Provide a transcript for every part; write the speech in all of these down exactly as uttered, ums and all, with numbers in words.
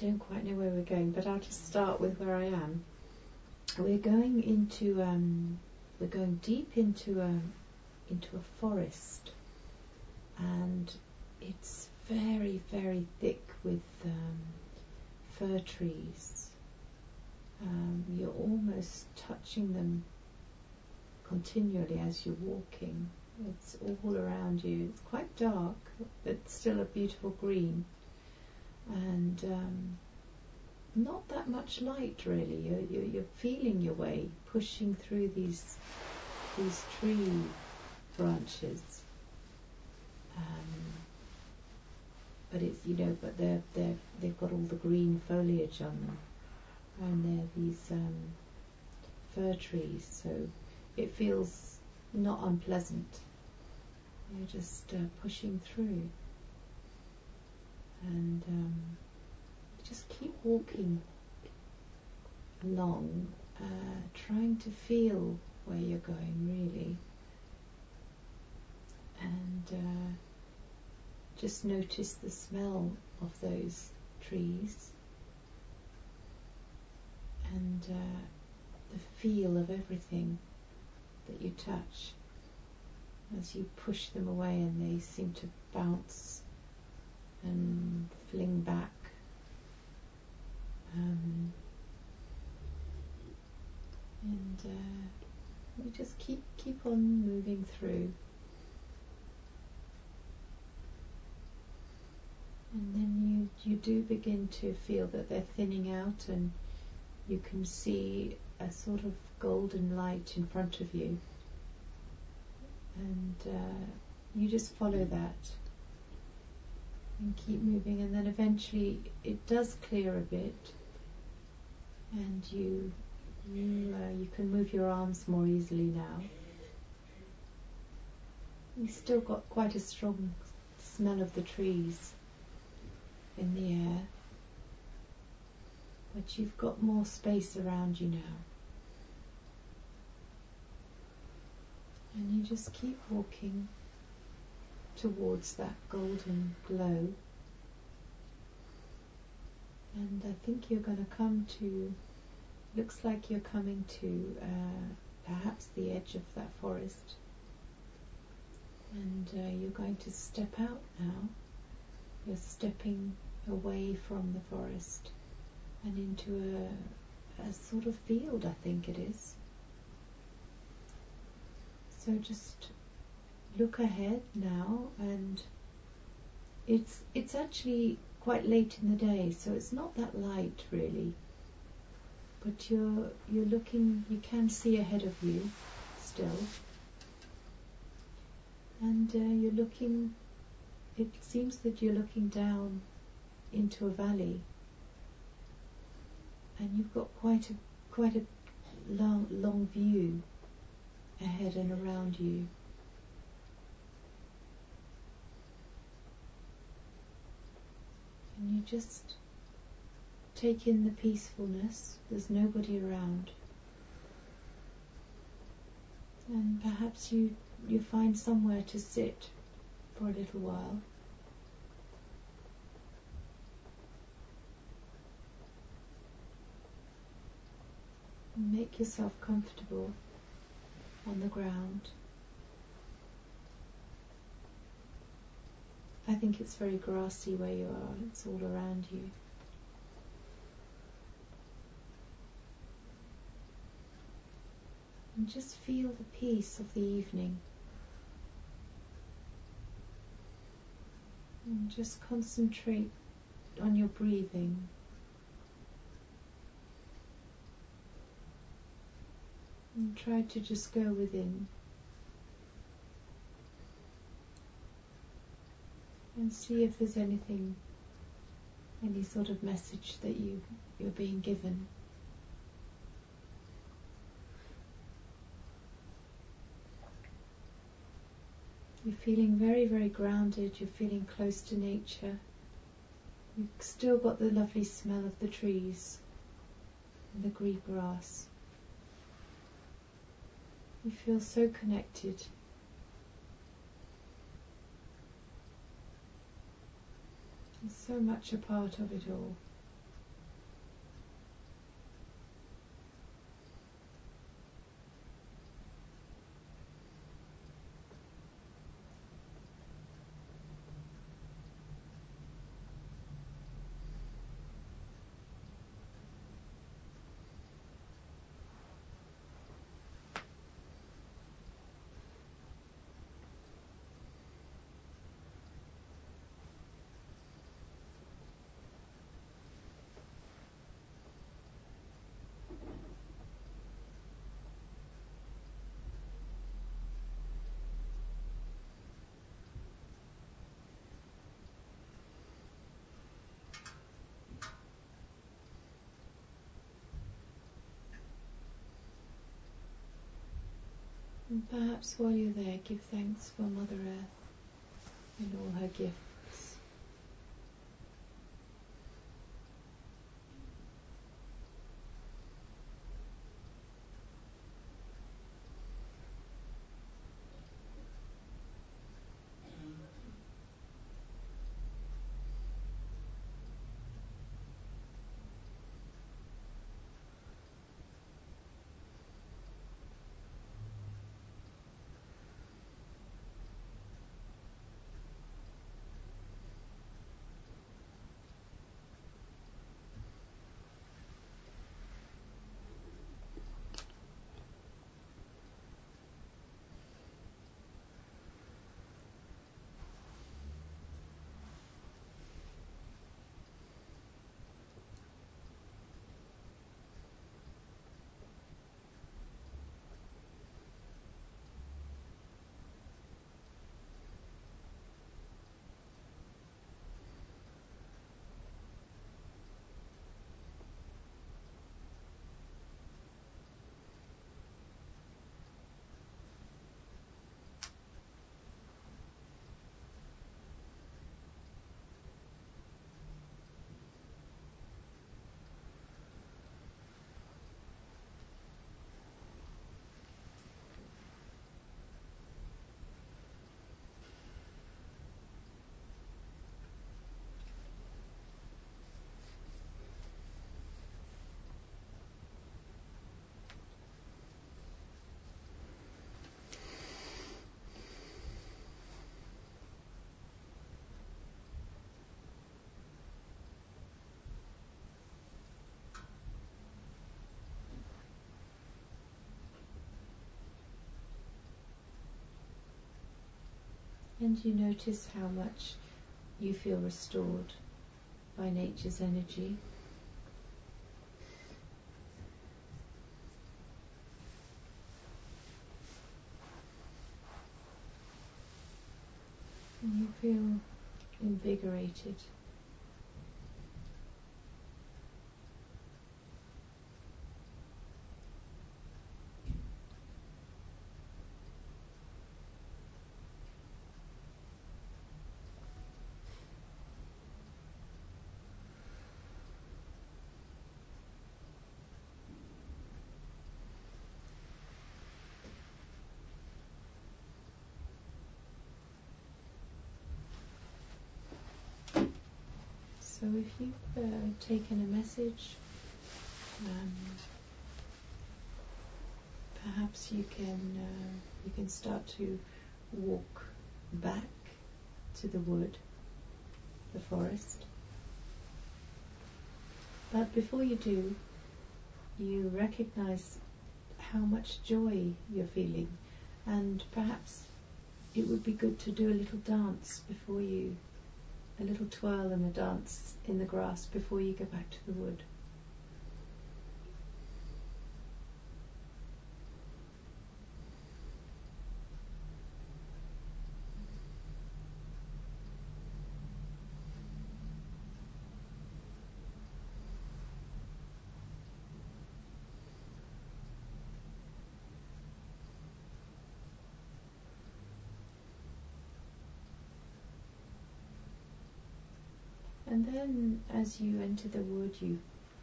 don't quite know where we're going, but I'll just start with where I am. We're going into um, we're going deep into a into a forest, and it's very very thick with um, fir trees. Um, you're almost touching them continually as you're walking. It's all around you. It's quite dark, but still a beautiful green. And um, not that much light really. You're, you're, you're feeling your way, pushing through these these tree branches. Um, but it's you know, but they're they they've got all the green foliage on them, and they're these um, fir trees. So it feels not unpleasant. You're just uh, pushing through, and um, just keep walking along, uh, trying to feel where you're going really, and uh, just notice the smell of those trees, and uh, the feel of everything that you touch as you push them away, and they seem to bounce and fling back. Um, and uh, you just keep keep on moving through, and then you you do begin to feel that they're thinning out, and you can see a sort of golden light in front of you, and uh, you just follow that and keep moving, and then eventually it does clear a bit, and you you uh, you can move your arms more easily now. You've still got quite a strong smell of the trees in the air, but you've got more space around you now. And you just keep walking towards that golden glow. And I think you're going to come to, looks like you're coming to uh, perhaps the edge of that forest. And uh, you're going to step out now. You're stepping away from the forest and into a, a sort of field, I think it is. So just look ahead now, and it's it's actually quite late in the day, so it's not that light really. But you're you're looking, you can see ahead of you still, and uh, you're looking. It seems that you're looking down into a valley, and you've got quite a quite a long long view ahead and around you. And you just take in the peacefulness. There's nobody around, and perhaps you you find somewhere to sit for a little while. And make yourself comfortable on the ground. I think it's very grassy where you are. It's all around you. And just feel the peace of the evening. And just concentrate on your breathing. And try to just go within. And see if there's anything, any sort of message that you, you're being given. You're feeling very, very grounded. You're feeling close to nature. You've still got the lovely smell of the trees and the green grass. You feel so connected. You're so much a part of it all. And perhaps while you're there, give thanks for Mother Earth and all her gifts. And you notice how much you feel restored by nature's energy. And you feel invigorated. So if you've uh, taken a message, um, perhaps you can uh, you can start to walk back to the wood, the forest. But before you do, you recognize how much joy you're feeling, and perhaps it would be good to do a little dance before you, a little twirl and a dance in the grass before you go back to the wood. And then as you enter the wood, you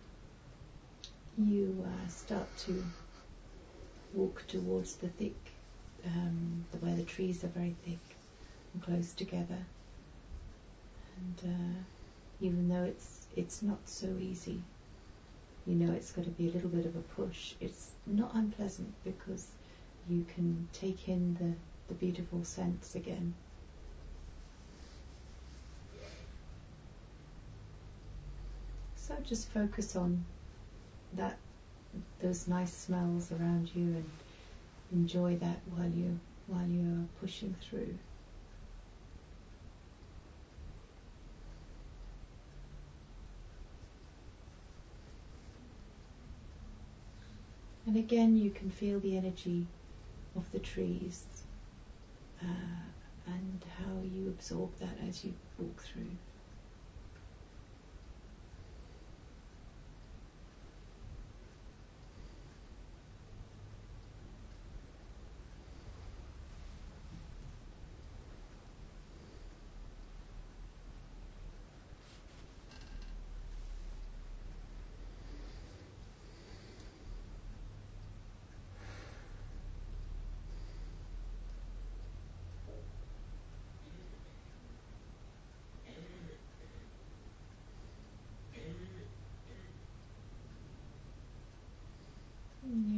you uh, start to walk towards the thick, um, the, where the trees are very thick and close together. And uh, even though it's it's not so easy, you know it's going to be a little bit of a push. It's not unpleasant because you can take in the, the beautiful scents again. So just focus on that, those nice smells around you, and enjoy that while you while you're pushing through. And again, you can feel the energy of the trees uh, and how you absorb that as you walk through.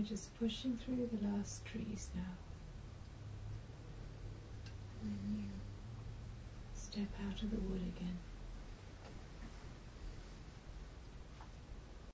just pushing through the last trees now. And then you step out of the wood again.